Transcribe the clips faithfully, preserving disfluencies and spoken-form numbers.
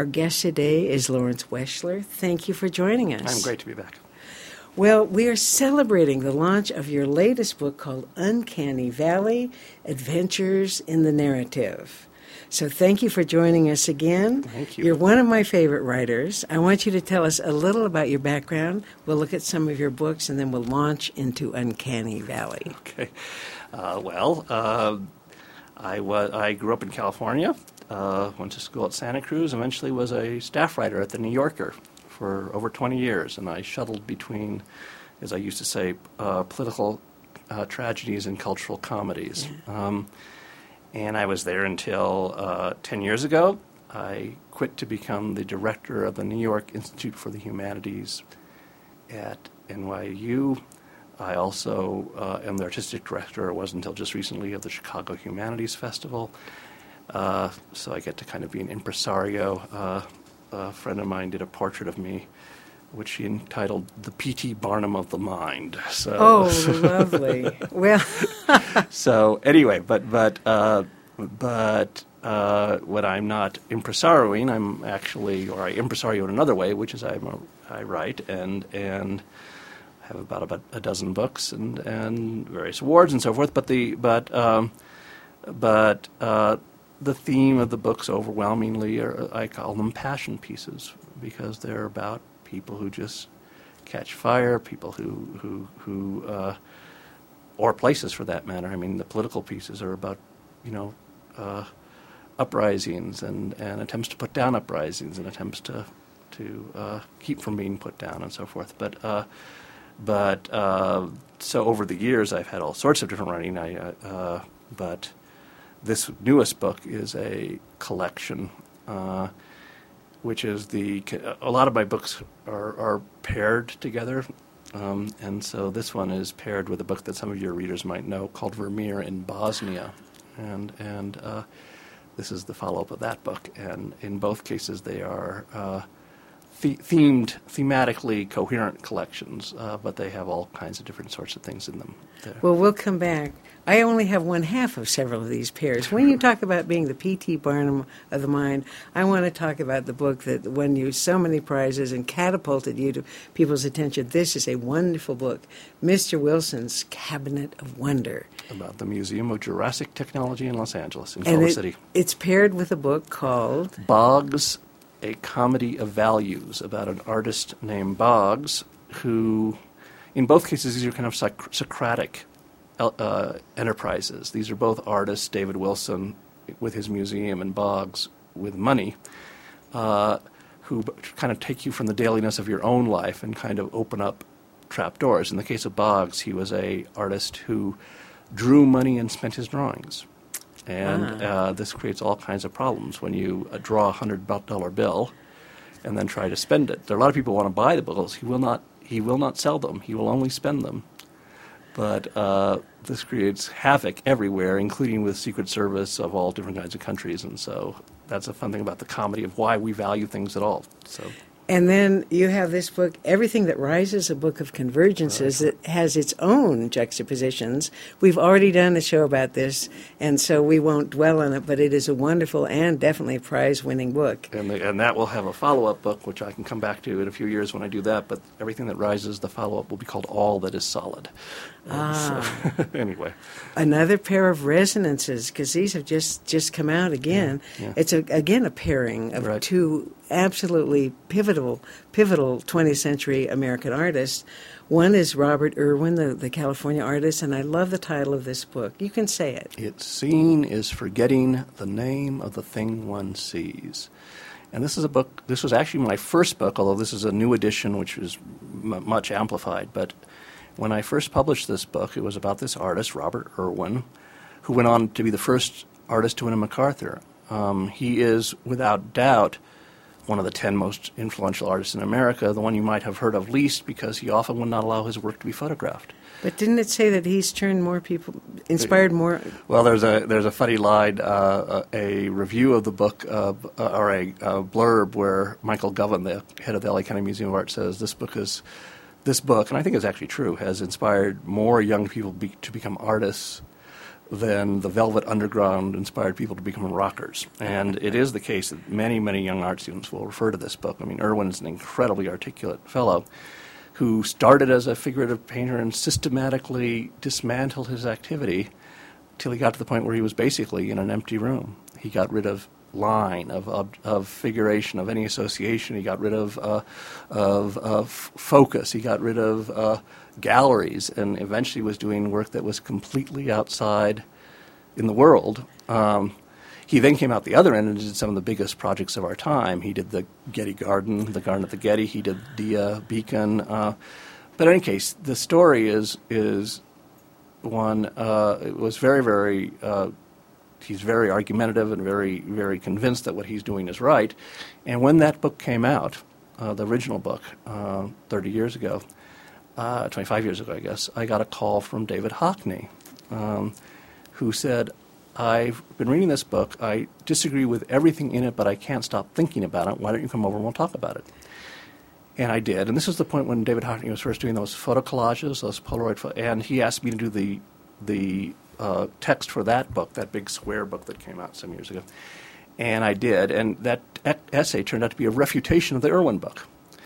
Our guest today is Lawrence Weschler. Thank you for joining us. I'm great to be back. Well, we are celebrating the launch of your latest book called Uncanny Valley, Adventures in the Narrative. So thank you for joining us again. Thank you. You're one of my favorite writers. I want you to tell us a little about your background. We'll look at some of your books, and then we'll launch into Uncanny Valley. Okay. Uh, well, uh, I, was, I grew up in California, uh, went to school at Santa Cruz, eventually was a staff writer at The New Yorker for over twenty years, and I shuttled between, as I used to say, uh, political uh, tragedies and cultural comedies. Yeah. Um, and I was there until uh, ten years ago. I quit to become the director of the New York Institute for the Humanities at N Y U. I also uh, am the artistic director, or was until just recently, of the Chicago Humanities Festival. Uh, so I get to kind of be an impresario. Uh, A friend of mine did a portrait of me, which she entitled "The P T Barnum of the Mind." So, oh, lovely! Well, so anyway, but but uh, but uh, when I'm not impresarioing, I'm actually, or I impresario in another way, which is I'm a, I write and and have about about a dozen books and, and various awards and so forth. But the but um, but uh, the theme of the books overwhelmingly are, I call them passion pieces, because they're about people who just catch fire, people who, who, who uh, or places for that matter. I mean, the political pieces are about, you know, uh, uprisings and, and attempts to put down uprisings and attempts to to uh, keep from being put down and so forth. But uh, but uh, so over the years, I've had all sorts of different writing. I uh, but this newest book is a collection, uh, which is the a lot of my books are, are paired together, um, and so this one is paired with a book that some of your readers might know called Vermeer in Bosnia, and and uh, this is the follow-up of that book. And in both cases, they are uh, the- themed, thematically coherent collections, uh, but they have all kinds of different sorts of things in them. There. Well, we'll come back. I only have one half of several of these pairs. When you talk about being the P T Barnum of the mind, I want to talk about the book that won you so many prizes and catapulted you to people's attention. This is a wonderful book, Mister Wilson's Cabinet of Wonder. About the Museum of Jurassic Technology in Los Angeles, in and Culver it, City. It's paired with a book called Boggs, A Comedy of Values, about an artist named Boggs who, in both cases, these are kind of Soc- Socratic uh, enterprises. These are both artists, David Wilson with his museum and Boggs with money, uh, who kind of take you from the dailiness of your own life and kind of open up trapdoors. In the case of Boggs, he was a artist who drew money and spent his drawings. And ah. uh, this creates all kinds of problems when you uh, draw a one hundred dollar bill and then try to spend it. There are a lot of people who want to buy the bills. He will not, he will not sell them. He will only spend them. But uh, this creates havoc everywhere, including with Secret Service of all different kinds of countries. And so that's a fun thing about the comedy of why we value things at all. So. And then you have this book, Everything That Rises, a book of convergences that has its own juxtapositions. We've already done a show about this, and so we won't dwell on it, but it is a wonderful and definitely prize-winning book. And, the, and that will have a follow-up book, which I can come back to in a few years when I do that, but Everything That Rises, the follow-up, will be called All That Is Solid. Ah. So, anyway. Another pair of resonances, because these have just, just come out again. Yeah, yeah. It's, a, again, a pairing of right. two absolutely pivotal, pivotal twentieth century American artists. One is Robert Irwin, the, the California artist, and I love the title of this book. You can say it. It's Seen is Forgetting the Name of the Thing One Sees. And this is a book, this was actually my first book, although this is a new edition which is m- much amplified. But when I first published this book, it was about this artist, Robert Irwin, who went on to be the first artist to win a MacArthur. Um, he is, without doubt, one of the ten most influential artists in America, the one you might have heard of least because he often would not allow his work to be photographed. But didn't it say that he's turned more people, inspired more? Well, there's a there's a funny line, uh, a, a review of the book, uh, or a, a blurb where Michael Govan, the head of the L A County Museum of Art, says this book is, this book, and I think it's actually true, has inspired more young people be, to become artists then the Velvet Underground inspired people to become rockers. And it is the case that many, many young art students will refer to this book. I mean, Irwin is an incredibly articulate fellow who started as a figurative painter and systematically dismantled his activity till he got to the point where he was basically in an empty room. He got rid of line, of of, of figuration, of any association. He got rid of uh, of, of focus. He got rid of uh, galleries, and eventually was doing work that was completely outside in the world. Um, he then came out the other end and did some of the biggest projects of our time. He did the Getty Garden, the Garden at the Getty. He did the Beacon. Uh, but in any case, the story is is one. Uh, it was very very. Uh, He's very argumentative and very, very convinced that what he's doing is right. And when that book came out, uh, the original book, uh, thirty years ago, uh, twenty-five years ago, I guess, I got a call from David Hockney, um, who said, I've been reading this book. I disagree with everything in it, but I can't stop thinking about it. Why don't you come over and we'll talk about it? And I did. And this was the point when David Hockney was first doing those photo collages, those Polaroid photos, and he asked me to do the the Uh, text for that book, that big square book that came out some years ago. And I did, and that e- essay turned out to be a refutation of the Irwin book.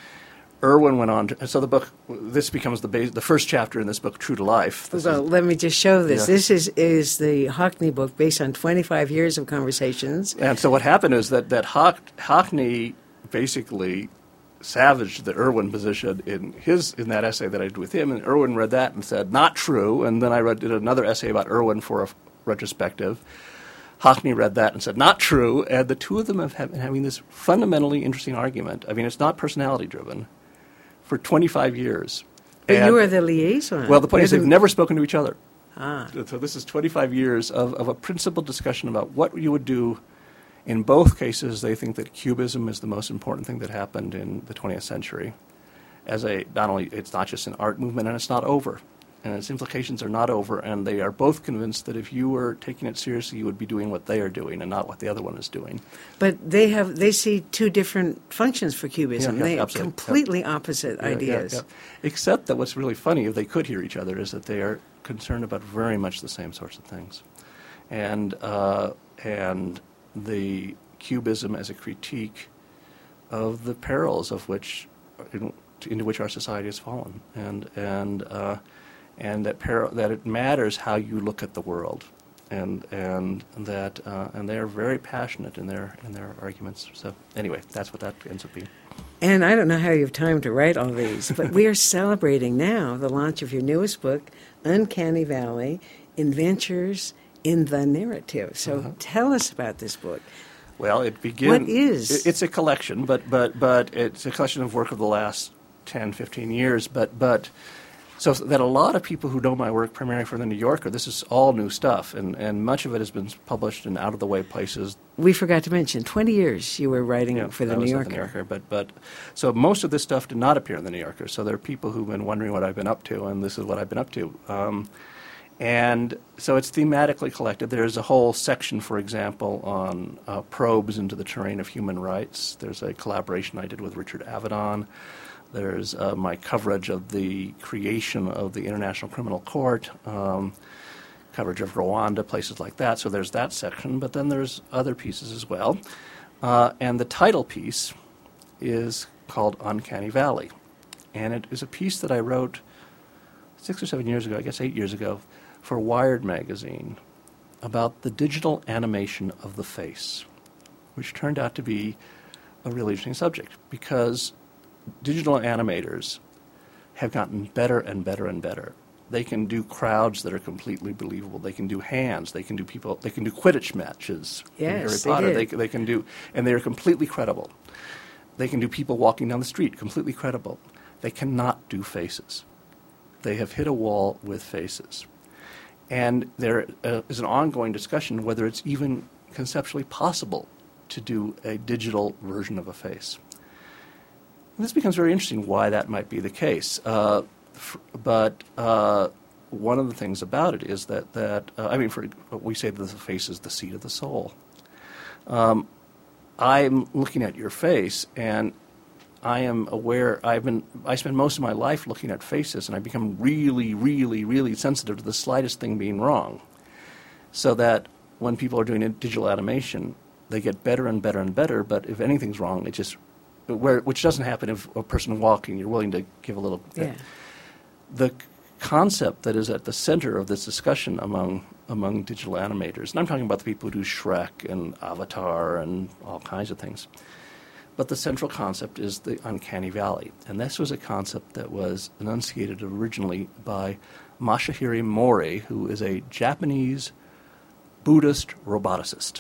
Irwin went on, to, so the book, this becomes the base, the first chapter in this book, True to Life. This well, is, let me just show this. Yeah. This is, is the Hockney book based on twenty-five years of conversations. And so what happened is that, that Hock, Hockney basically savaged the Irwin position in his in that essay that I did with him, and Irwin read that and said, not true, and then I read, did another essay about Irwin for a retrospective. Hockney read that and said, not true, and the two of them have been having this fundamentally interesting argument. I mean, it's not personality-driven, for twenty-five years. But and, you are the liaison. Well, the point You're is they've the- never spoken to each other. Ah. So this is twenty-five years of, of a principled discussion about what you would do. In both cases, they think that Cubism is the most important thing that happened in the twentieth century. As a, not only, it's not just an art movement, and it's not over. And its implications are not over, and they are both convinced that if you were taking it seriously, you would be doing what they are doing and not what the other one is doing. But they have they see two different functions for Cubism. Yeah, yeah, they have absolutely. completely Yeah. opposite Yeah, ideas. yeah, yeah. Except that what's really funny, if they could hear each other, is that they are concerned about very much the same sorts of things. And uh, and the Cubism as a critique of the perils of which in, into which our society has fallen, and and uh, and that per- that it matters how you look at the world, and and that uh, and they are very passionate in their in their arguments. So anyway, that's what that ends up being. And I don't know how you have time to write all these, but we are celebrating now the launch of your newest book, Uncanny Valley: Adventures in the Narrative. So Uh-huh. tell us about this book. Well, it begins. What is? it- It's a collection, but but but it's a collection of work of the last ten, fifteen years. But but so that a lot of people who know my work primarily from the New Yorker, this is all new stuff, and, and much of it has been published in out of the way places. We forgot to mention, twenty years you were writing Yeah, for the I New was at Yorker. the New Yorker, but but so most of this stuff did not appear in the New Yorker. So there are people who've been wondering what I've been up to, and this is what I've been up to. Um, And so it's thematically collected. There's a whole section, for example, on uh, probes into the terrain of human rights. There's a collaboration I did with Richard Avedon. There's uh, my coverage of the creation of the International Criminal Court, um, coverage of Rwanda, places like that. So there's that section, but then there's other pieces as well. Uh, and the title piece is called Uncanny Valley. And it is a piece that I wrote six or seven years ago, I guess eight years ago, for Wired magazine about the digital animation of the face, which turned out to be a really interesting subject because digital animators have gotten better and better and better. They can do crowds that are completely believable. They can do hands. They can do people. They can do Quidditch matches. in Yes, Harry they Potter. did. They, they can do, and they are completely credible. They can do people walking down the street, completely credible. They cannot do faces. They have hit a wall with faces. And there uh, is an ongoing discussion whether it's even conceptually possible to do a digital version of a face. And this becomes very interesting why that might be the case. Uh, f- but uh, one of the things about it is that, that uh, I mean, for, we say that the face is the seat of the soul. Um, I'm looking at your face, and I am aware, I've been, I spend most of my life looking at faces, and I become really, really, really sensitive to the slightest thing being wrong. so that when people are doing digital animation, they get better and better and better, but if anything's wrong, it just, where, which doesn't happen if a person walking, you're willing to give a little. Yeah. The concept that is at the center of this discussion among among digital animators, and I'm talking about the people who do Shrek and Avatar and all kinds of things, but the central concept is the uncanny valley. And this was a concept that was enunciated originally by Masahiro Mori, who is a Japanese Buddhist roboticist.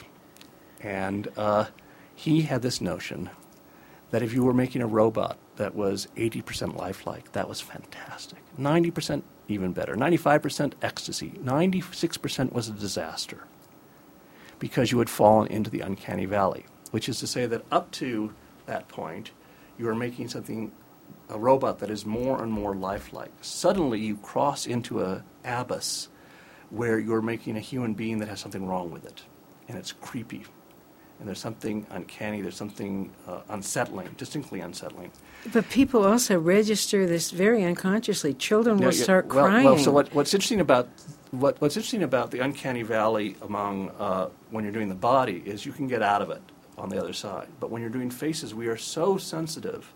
And uh, he had this notion that if you were making a robot that was eighty percent lifelike, that was fantastic. ninety percent even better. ninety-five percent ecstasy. ninety-six percent was a disaster because you had fallen into the uncanny valley, which is to say that up to that point, you are making something, a robot that is more and more lifelike. Suddenly you cross into an abyss where you're making a human being that has something wrong with it, and it's creepy. And there's something uncanny, there's something uh, unsettling, distinctly unsettling. But people also register this very unconsciously. Children Yeah, will yeah, start well, crying. Well, so what, what's interesting about what, what's interesting about the uncanny valley among uh, when you're doing the body is you can get out of it on the other side. But when you're doing faces, we are so sensitive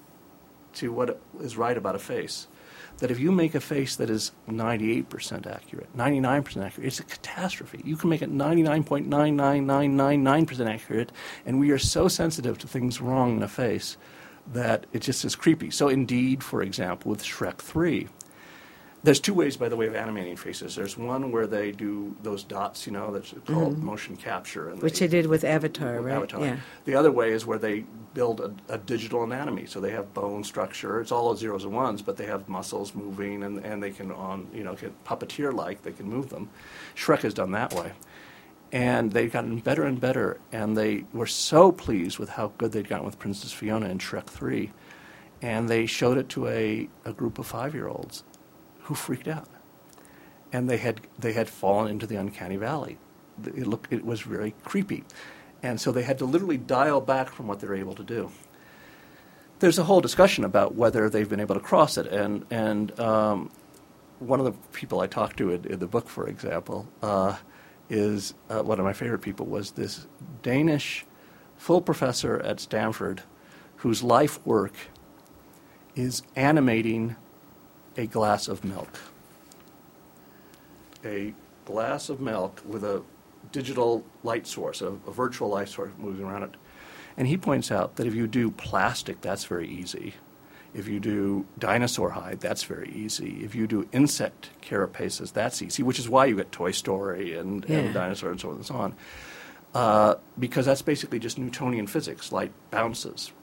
to what is right about a face that if you make a face that is ninety-eight percent accurate, ninety-nine percent accurate, it's a catastrophe. You can make it ninety-nine point nine nine nine nine nine percent accurate, and we are so sensitive to things wrong in a face that it just is creepy. So indeed, for example, with Shrek three, there's two ways, by the way, of animating faces. There's one where they do those dots, you know, that's called mm-hmm. motion capture. And Which they, they did with Avatar, with right? Avatar. Yeah. The other way is where they build a, a digital anatomy. So they have bone structure. It's all zeros and ones, but they have muscles moving, and, and they can, on you know, can puppeteer-like, they can move them. Shrek has done that way. And they've gotten better and better, and they were so pleased with how good they'd gotten with Princess Fiona in Shrek three. And they showed it to a, a group of five-year-olds who freaked out, and they had they had fallen into the uncanny valley. It looked it was very creepy, and so they had to literally dial back from what they're able to do. There's a whole discussion about whether they've been able to cross it, and and um, one of the people I talked to in, in the book, for example, uh, is uh, one of my favorite people was this Danish full professor at Stanford, whose life work is animating a glass of milk. A glass of milk with a digital light source, a, a virtual light source moving around it. And he points out that if you do plastic, that's very easy. If you do dinosaur hide, that's very easy. If you do insect carapaces, that's easy, which is why you get Toy Story and, yeah. and Dinosaur and so on and so on. Uh, because that's basically just Newtonian physics. Light bounces.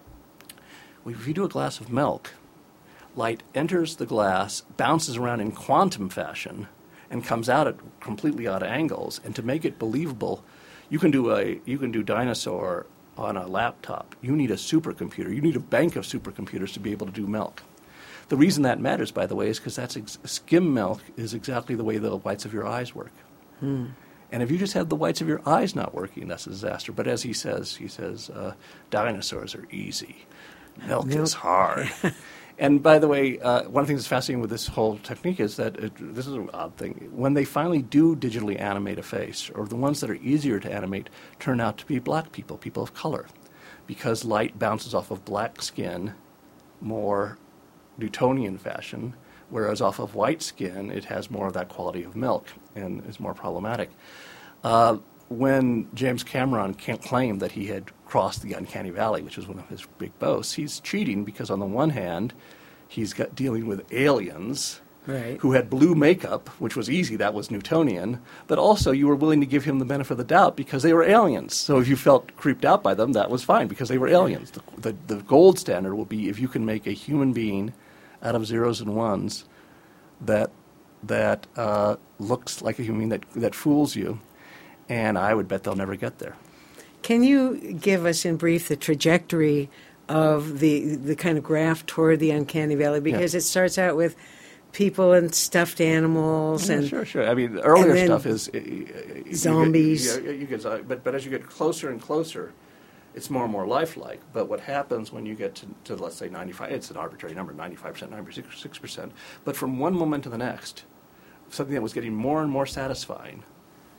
Well, if you do a glass of milk, light enters the glass, bounces around in quantum fashion, and comes out at completely odd angles. And to make it believable, you can do a you can do dinosaur on a laptop. You need a supercomputer. You need a bank of supercomputers to be able to do milk. The reason that matters, by the way, is because that's ex- skim milk is exactly the way the whites of your eyes work. Hmm. And if you just have the whites of your eyes not working, that's a disaster. But as he says, he says, uh, dinosaurs are easy. Milk, milk. is hard. And by the way, uh, one of the things that's fascinating with this whole technique is that it, this is an odd thing. When they finally do digitally animate a face, or the ones that are easier to animate turn out to be black people, people of color, because light bounces off of black skin more Newtonian fashion, whereas off of white skin it has more of that quality of milk and is more problematic. Uh, when James Cameron can't claim that he had crossed the uncanny valley, which was one of his big boasts, he's cheating because on the one hand, he's got dealing with aliens right. who had blue makeup, which was easy, that was Newtonian, but also you were willing to give him the benefit of the doubt because they were aliens. So if you felt creeped out by them, that was fine because they were aliens. The, the, the gold standard will be if you can make a human being out of zeros and ones that that uh, looks like a human being that, that fools you. And I would bet they'll never get there. Can you give us in brief the trajectory of the the kind of graph toward the uncanny valley? Because yeah. it starts out with people and stuffed animals. Yeah, and Sure, sure. I mean, the earlier stuff is... Uh, zombies. You get, you get, but, but as you get closer and closer, it's more and more lifelike. But what happens when you get to, to let's say, ninety-five, it's an arbitrary number, ninety-five percent, ninety-six percent. But from one moment to the next, something that was getting more and more satisfying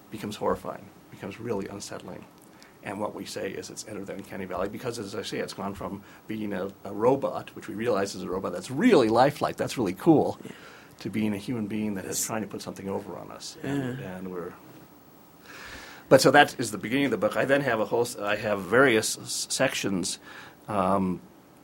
becomes horrifying, becomes really unsettling. And what we say is it's entered the uncanny valley because, as I say, it's gone from being a, a robot, which we realize is a robot that's really lifelike, that's really cool, yeah. to being a human being that is trying to put something over on us. And, yeah. and we're... But so that is the beginning of the book. I then have a whole... I have various s- sections. Um,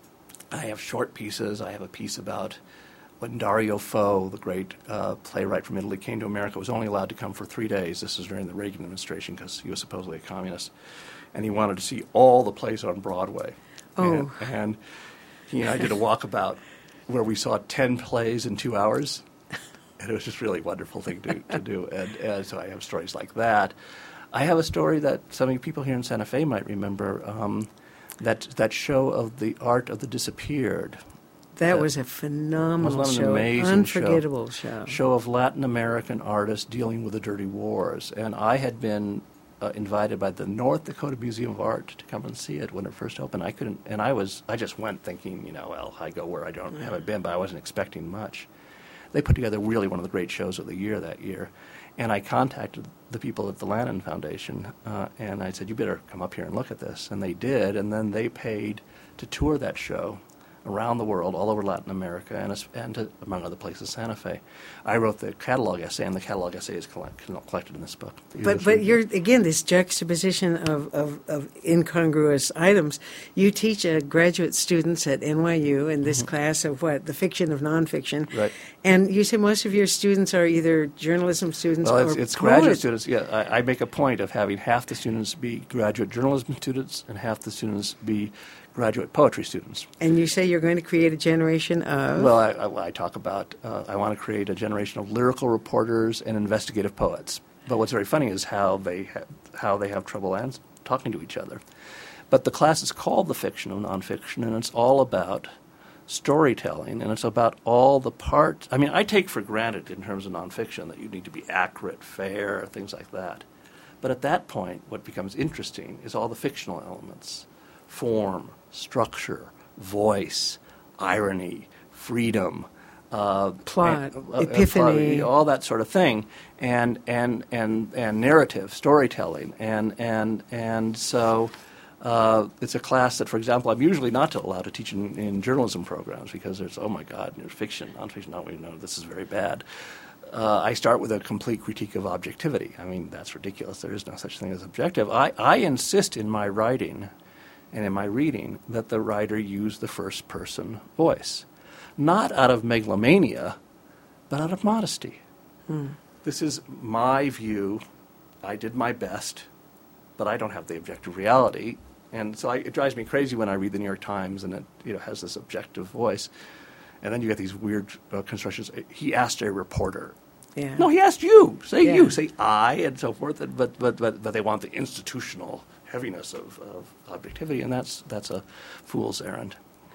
I have short pieces. I have a piece about when Dario Fo, the great uh, playwright from Italy, came to America, was only allowed to come for three days. This is during the Reagan administration because he was supposedly a communist. And he wanted to see all the plays on Broadway. Oh. And, and he and I did a walkabout where we saw ten plays in two hours. And it was just a really wonderful thing to, to do. And, and so I have stories like that. I have a story that some of you people here in Santa Fe might remember, um, that, that show of the art of the disappeared. That was a phenomenal was an show, amazing unforgettable show. show. Show of Latin American artists dealing with the dirty wars. And I had been uh, invited by the North Dakota Museum of Art to come and see it when it first opened. I couldn't, and I was, I just went thinking, you know, well, I go where I don't yeah. haven't been, but I wasn't expecting much. They put together really one of the great shows of the year that year. And I contacted the people at the Lannan Foundation, uh, and I said, you better come up here and look at this. And they did, and then they paid to tour that show around the world, all over Latin America, and, and to, among other places, Santa Fe. I wrote the catalog essay, and the catalog essay is collect, collected in this book. But but you're, again, this juxtaposition of, of, of incongruous items. You teach uh, graduate students at N Y U in this mm-hmm. class of what? The fiction of nonfiction. Right. And you say most of your students are either journalism students well, or it's, it's poets. graduate students. Yeah, I, I make a point of having half the students be graduate journalism students and half the students be graduate poetry students. And you say you're going to create a generation of? Well, I, I, I talk about, uh, I want to create a generation of lyrical reporters and investigative poets. But what's very funny is how they, ha- how they have trouble ans- talking to each other. But the class is called The Fiction of Nonfiction, and it's all about storytelling, and it's about all the parts. I mean, I take for granted in terms of nonfiction that you need to be accurate, fair, things like that. But at that point, what becomes interesting is all the fictional elements. Form, structure, voice, irony, freedom, uh, plot, and, uh, epiphany, plot, all that sort of thing, and and and and narrative, storytelling, and and and so uh, it's a class that, for example, I'm usually not allowed to teach in, in journalism programs because there's oh my God, there's fiction, nonfiction. No, we know this is very bad. Uh, I start with a complete critique of objectivity. I mean, that's ridiculous. There is no such thing as objective. I, I insist in my writing and in my reading that the writer use the first-person voice, not out of megalomania, but out of modesty. Hmm. This is my view. I did my best, but I don't have the objective reality. And so I, it drives me crazy when I read the New York Times and it you know, has this objective voice. And then you get these weird uh, constructions. He asked a reporter. Yeah. No, he asked you. Say yeah. you. Say I, and so forth. But, but, but, but they want the institutional heaviness of, of objectivity, and that's that's a fool's errand.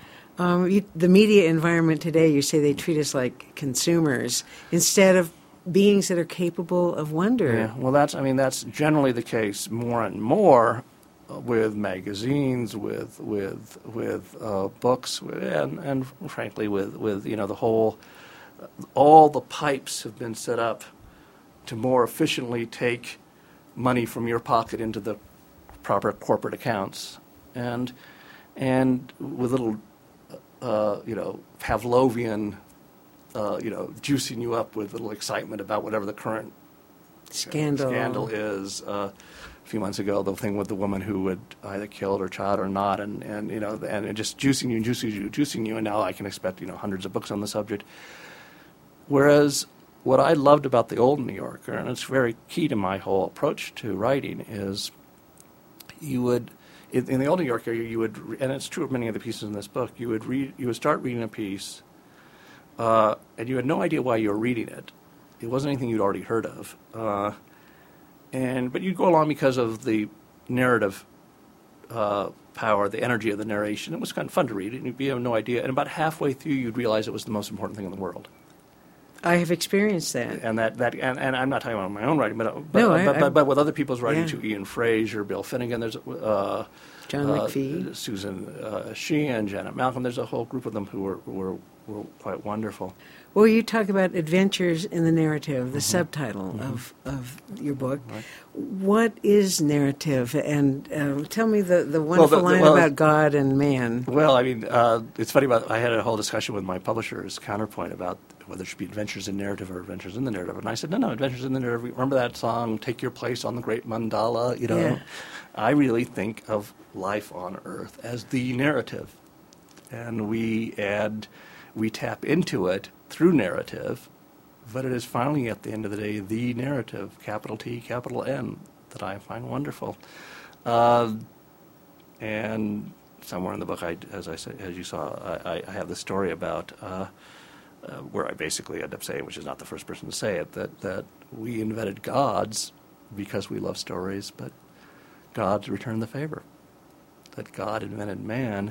Um, you, the media environment today, you say they treat us like consumers instead of beings that are capable of wonder. Yeah, well, that's I mean that's generally the case more and more uh, with magazines, with with with uh, books, with, and and frankly with with you know the whole uh, all the pipes have been set up to more efficiently take money from your pocket into the proper corporate accounts, and and with little, uh, you know, Pavlovian, uh, you know, juicing you up with little excitement about whatever the current scandal uh, scandal is. Uh, a few months ago, the thing with the woman who would either killed her child or not, and, and you know, and just juicing you, juicing you, juicing you, and now I can expect you know hundreds of books on the subject. Whereas what I loved about the old New Yorker, and it's very key to my whole approach to writing, is you would, in, in the old New Yorker, you would, and it's true of many of the pieces in this book, you would read, you would start reading a piece, uh, and you had no idea why you were reading it. It wasn't anything you'd already heard of, uh, and but you'd go along because of the narrative uh, power, the energy of the narration. It was kind of fun to read, and you'd be have no idea. And about halfway through, you'd realize it was the most important thing in the world. I have experienced that. And that, that and, and I'm not talking about my own writing, but but, No, I- but, I- but, but with other people's writing yeah. too, Ian Fraser, Bill Finnegan, there's uh, John uh, McPhee. Susan uh, Sheehan, Janet Malcolm. There's a whole group of them who were who were, were quite wonderful. Well, you talk about adventures in the narrative, the Mm-hmm. subtitle Mm-hmm. of, of your book. Right. What is narrative? And um, tell me the, the wonderful the- the- line well, about God and man. Well, I mean, uh, it's funny about. I had a whole discussion with my publisher's Counterpoint about whether it should be adventures in narrative or adventures in the narrative, and I said, no, no, adventures in the narrative. Remember that song, "Take Your Place on the Great Mandala"? You know, Yeah. I really think of life on Earth as the narrative, and we add, we tap into it through narrative, but it is finally, at the end of the day, the narrative, capital T, capital N, that I find wonderful. Uh, and somewhere in the book, I, as I said, as you saw, I, I have the story about uh, uh, where I basically end up saying, which is not the first person to say it, that, that we invented gods because we love stories, but gods returned the favor. That God invented man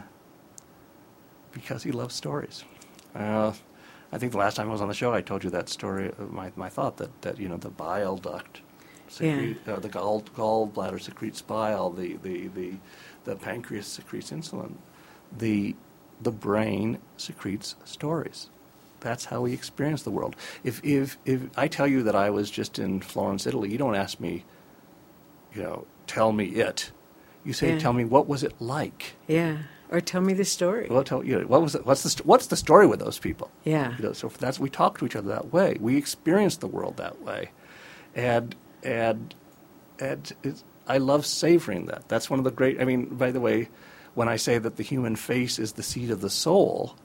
because he loves stories. Uh, I think the last time I was on the show, I told you that story, uh, my, my thought that, that, you know, the bile duct, secrete, uh, the gall, gallbladder secretes bile, the, the, the, the pancreas secretes insulin, the, the brain secretes stories. That's how we experience the world. If, if, if I tell you that I was just in Florence, Italy, you don't ask me, you know, tell me it. You say, Yeah. tell me, what was it like? Yeah. Or tell me the story. Well, tell you know, what was it, what's the st- what's the story with those people? Yeah. You know, so that's we talk to each other that way. We experience the world that way, and and and it's, I love savoring that. That's one of the great. I mean, by the way, when I say that the human face is the seat of the soul,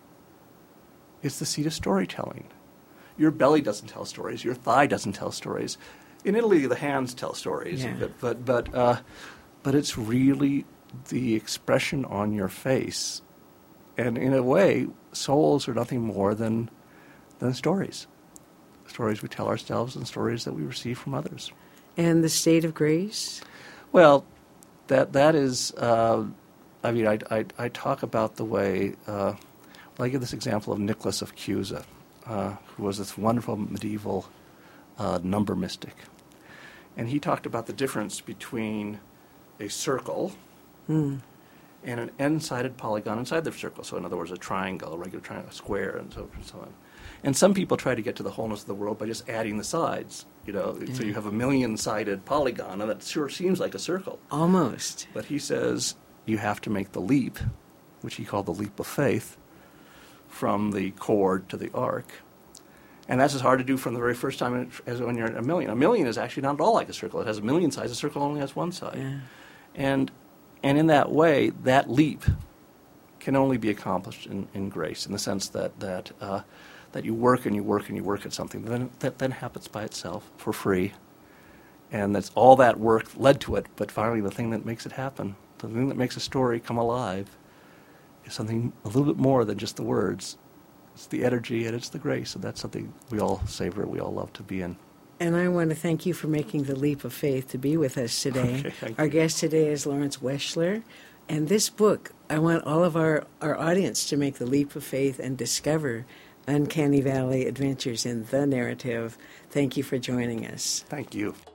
it's the seat of storytelling. Your belly doesn't tell stories. Your thigh doesn't tell stories. In Italy, the hands tell stories. Yeah. But but but, uh, but it's really the expression on your face. And in a way, souls are nothing more than than stories. Stories we tell ourselves and stories that we receive from others. And the state of grace? Well, that that is, uh, I mean, I, I, I talk about the way, uh, well, I give this example of Nicholas of Cusa, uh, who was this wonderful medieval uh, number mystic. And he talked about the difference between a circle Mm. and an n-sided polygon inside the circle. So in other words, a triangle, a regular triangle, a square, and so, and so on. And some people try to get to the wholeness of the world by just adding the sides. You know, Yeah. so you have a million-sided polygon, and that sure seems like a circle. Almost. But he says you have to make the leap, which he called the leap of faith, from the chord to the arc. And that's as hard to do from the very first time as when you're at a million. A million is actually not at all like a circle. It has a million sides. A circle only has one side. Yeah. And and in that way, that leap can only be accomplished in, in grace, in the sense that that uh, that you work and you work and you work at something then, that then happens by itself for free. And that's all that work led to it, but finally the thing that makes it happen, the thing that makes a story come alive, is something a little bit more than just the words. It's the energy and it's the grace, and that's something we all savor, we all love to be in. And I want to thank you for making the leap of faith to be with us today. Okay, thank Our you. guest today is Lawrence Weschler. And this book, I want all of our, our audience to make the leap of faith and discover Uncanny Valley Adventures in the Narrative. Thank you for joining us. Thank you.